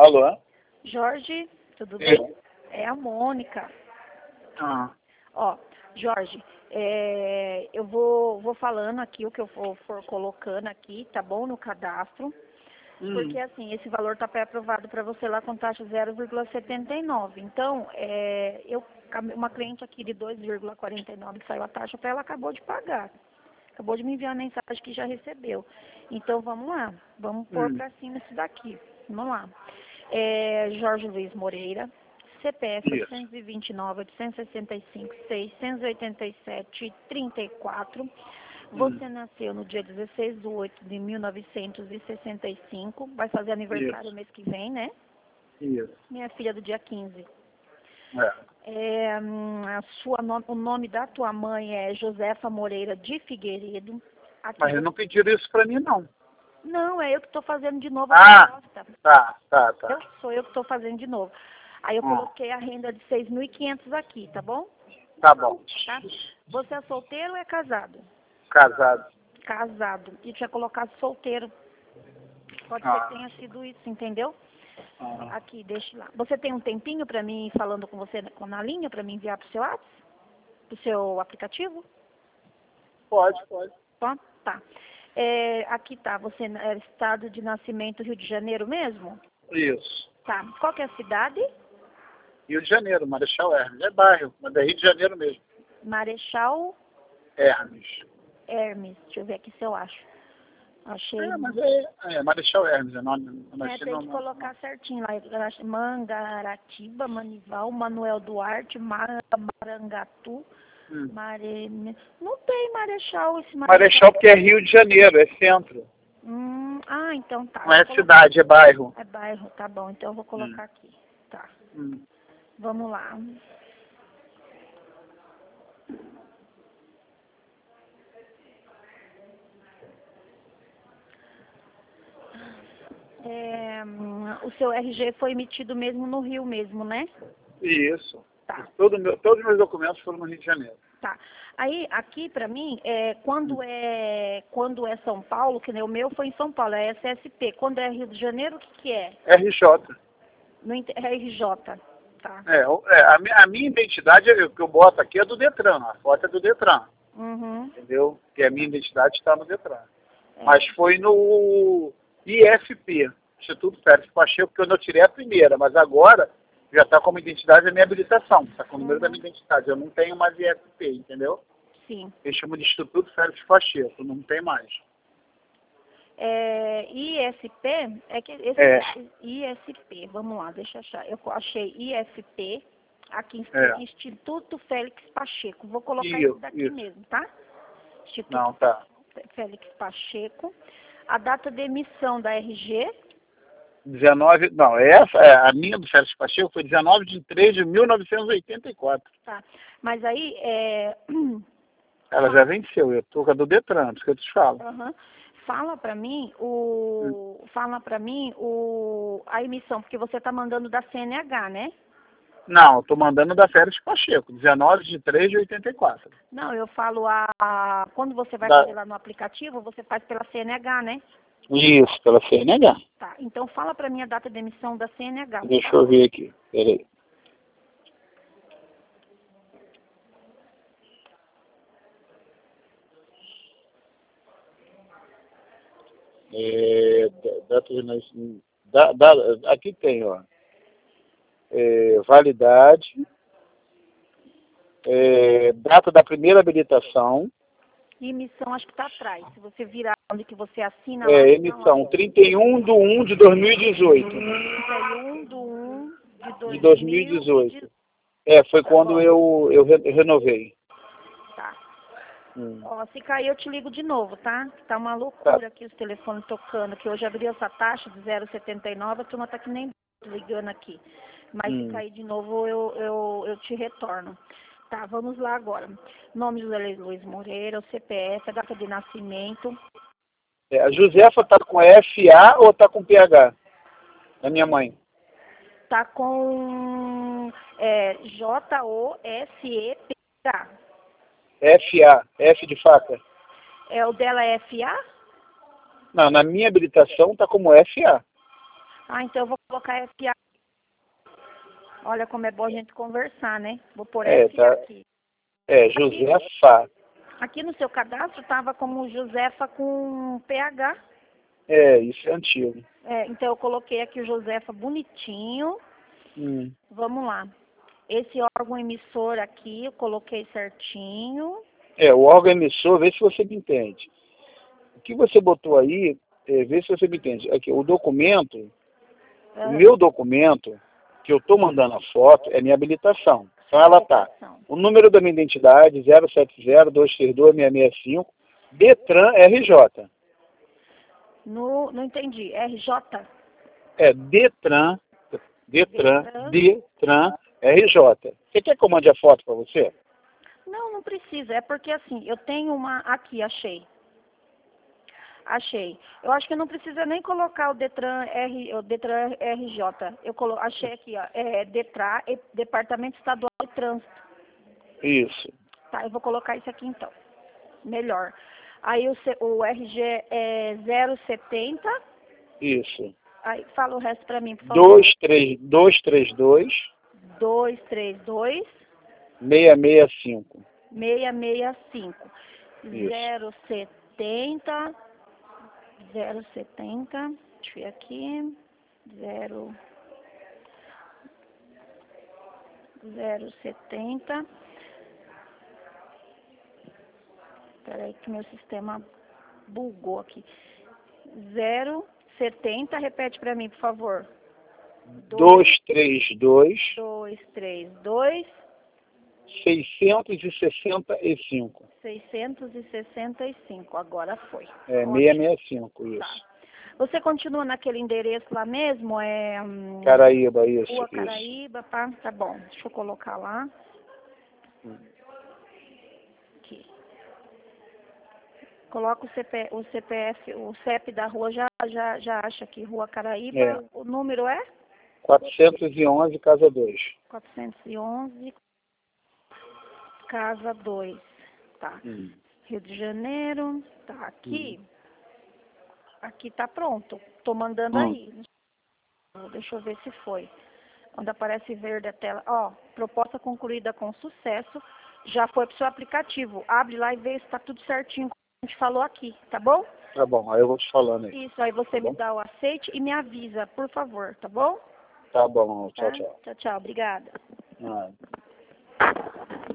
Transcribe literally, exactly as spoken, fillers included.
Alô? Jorge, tudo Eu. bem? É a Mônica. Ah. Ó, Jorge, é, eu vou, vou falando aqui o que eu for, for colocando aqui, tá bom? No cadastro. Hum. Porque assim, esse valor está pré-aprovado para você lá com taxa zero vírgula setenta e nove. Então, é, eu, uma cliente aqui de dois vírgula quarenta e nove que saiu a taxa para ela, acabou de pagar. Acabou de me enviar a mensagem que já recebeu. Então, vamos lá. Vamos pôr Hum. para cima isso daqui. Vamos lá. É, Jorge Luiz Moreira, C P F Isso. oitocentos e vinte e nove, oitocentos e sessenta e cinco, seiscentos e oitenta e sete, trinta e quatro. Você Hum. nasceu no dia dezesseis de oito de mil novecentos e sessenta e cinco. Vai fazer aniversário Isso. mês que vem, né? Isso. Minha filha do dia quinze. É. É, hum, a sua no- o nome da tua mãe é Josefa Moreira de Figueiredo. Aqui Mas você- eles não pediram isso pra mim, não. Não, é eu que estou fazendo de novo a Ah, proposta. tá, tá, tá. Eu, sou eu que estou fazendo de novo. Aí eu Hum. coloquei a renda de seis mil e quinhentos aqui, tá bom? Tá bom. Tá? Você é solteiro ou é casado? Casado. Casado. E tinha colocado solteiro. Pode ser Ah. que tenha sido isso, entendeu? Ah. Aqui, deixa lá. Você tem um tempinho para mim ir falando com você na linha, para me enviar pro seu WhatsApp? Pro seu aplicativo? Pode, pode. Tá? Tá. É, aqui tá, você é estado de nascimento Rio de Janeiro mesmo? Isso. Tá. Qual que é a cidade? Rio de Janeiro, Marechal Hermes. É bairro, mas é Rio de Janeiro mesmo. Marechal Hermes. Hermes. Deixa eu ver aqui se eu acho. Achei. É, mas é, é Marechal Hermes, é nome. Eu É, nasci tem no, que no, colocar certinho lá. Eu acho Mangaratiba, Manival, Manuel Duarte, Mar- Marangatu, hum. Mare... Não tem Marechal esse Marechal. Marechal porque é Rio de Janeiro, é centro. Hum, ah, então tá. Não é Vou colo- cidade, é bairro. É bairro, tá bom. Então eu vou colocar Hum. aqui. Tá. Hum. Vamos lá. É, hum, o seu R G foi emitido mesmo no Rio mesmo, né? Isso. Tá. Todo meu, todos os meus documentos foram no Rio de Janeiro. Tá. Aí, aqui pra mim, é, quando, é, quando é São Paulo, que nem o meu foi em São Paulo, é S S P. Quando é Rio de Janeiro, o que que é? R J. No, inte- é R J. Tá. É, o- é, a, minha, a minha identidade, o que eu boto aqui é do Detran, a foto é do Detran, Uhum. entendeu? Porque a minha identidade está no Detran. É. Mas foi no I F P, Instituto Félix Pacheco, quando eu tirei a primeira, mas agora já está como identidade a minha habilitação, está com o número Uhum. da minha identidade. Eu não tenho mais I F P, entendeu? Sim. Eles chamam de Instituto Félix Pacheco, não tem mais. É, I S P, é que esse É. I S P, vamos lá, deixa eu achar. Eu achei I F P, aqui É. Instituto Félix Pacheco. Vou colocar Isso, isso daqui isso. mesmo, tá? Instituto Não, tá. Félix Pacheco. A data de emissão da R G, dezenove, não, essa, é, a minha do Félix Pacheco foi dezenove de três de mil novecentos e oitenta e quatro. tá? Mas aí, é... Ela já venceu, eu tô com a do Detran, por isso que eu te falo. Aham. Fala pra mim o, fala para mim o a emissão, porque você tá mandando da C N H, né? Não, eu tô mandando da Félix Pacheco, dezenove de três de oitenta e quatro. Não, eu falo a, a- quando você vai Da- fazer lá no aplicativo, você faz pela C N H, né? Isso, pela C N H. Tá. Então fala pra mim a data de emissão da C N H. por Deixa eu favor. ver aqui, peraí. É, da- data de nascimento- da, da, aqui tem, ó. É, validade. É, data da primeira habilitação. E emissão acho que tá atrás. Se você virar onde que você assina lá, É, tá emissão lá. trinta e um de um de dois mil e dezoito. trinta e um de um de De dois mil e dois mil e dezoito. dezoito. É, foi Tá quando bom. eu, eu re- renovei. Tá. Hum. Ó, se cair eu te ligo de novo, tá? Tá uma loucura aqui os telefones tocando, que hoje abriu essa taxa de zero vírgula setenta e nove, a turma tá que nem ligando aqui. Mas Hum. se cair de novo eu, eu, eu te retorno. Tá, vamos lá agora. Nome José Luiz Moreira, o C P F, a data de nascimento. É, a Josefa tá com F A ou tá com P H? A minha mãe. Tá com é, J O S E P H. F A, F de faca. É, o dela é F A? Não, na minha habilitação tá como F A. Ah, então eu vou colocar F A. Olha como é bom a gente conversar, né? Vou pôr É, F A tá. aqui. É, Josefa. Aqui no seu cadastro estava como Josefa com P H. É, isso é antigo. É, então eu coloquei aqui o Josefa bonitinho. Hum. Vamos lá. Esse órgão emissor aqui eu coloquei certinho. É, o órgão emissor, vê se você me entende. O que você botou aí, é, vê se você me entende. Aqui, o documento, Ah, o meu documento, que eu estou mandando a foto, é minha habilitação. Então ela tá. O número da minha identidade, zero sete zero, dois três dois, seis seis cinco, Detran R J. No, não entendi. R J? É Detran, Detran, Detran. Detran R J. Você quer que eu mande a foto para você? Não, não precisa. É porque assim, eu tenho uma... Aqui, achei. Achei. Eu acho que não precisa nem colocar o Detran, R, o Detran R J. Eu colo, achei aqui, ó. É Detran, é Departamento Estadual de Trânsito. Isso. Tá, eu vou colocar isso aqui então. Melhor. Aí o, C, o R G é zero setenta. Isso. Aí fala o resto para mim, por favor. dois três dois, dois três dois, seis seis cinco. seis seis cinco. Isso. zero setenta. zero setenta. Deixa eu ver aqui. zero. zero setenta. Espera aí que meu sistema bugou aqui. zero setenta, repete para mim, por favor. dois três dois, dois três dois, seiscentos e sessenta e cinco. seiscentos e sessenta e cinco. Agora foi. É, Ótimo. seiscentos e sessenta e cinco, isso. Tá. Você continua naquele endereço lá mesmo? É, hum, Caraíba, isso. Rua isso. Caraíba, pá. Tá bom. Deixa eu colocar lá. Aqui. Coloca o, C P, o C P F, o C E P da rua, já, já, já acha aqui, Rua Caraíba. É. O número é? quatrocentos e onze, casa dois. quatrocentos e onze, casa dois. Tá. Hum. Rio de Janeiro. Tá aqui. Hum. Aqui tá pronto. Tô mandando Hum. aí. Deixa eu ver se foi. Onde aparece verde a tela. Ó, proposta concluída com sucesso. Já foi pro seu aplicativo. Abre lá e vê se tá tudo certinho como a gente falou aqui, tá bom? Tá bom, aí eu vou te falando aí. Isso, aí você Tá me dá o aceite e me avisa, por favor, tá bom? Tá bom, tchau, Tá? tchau. Tchau, tchau. Obrigada. Ah.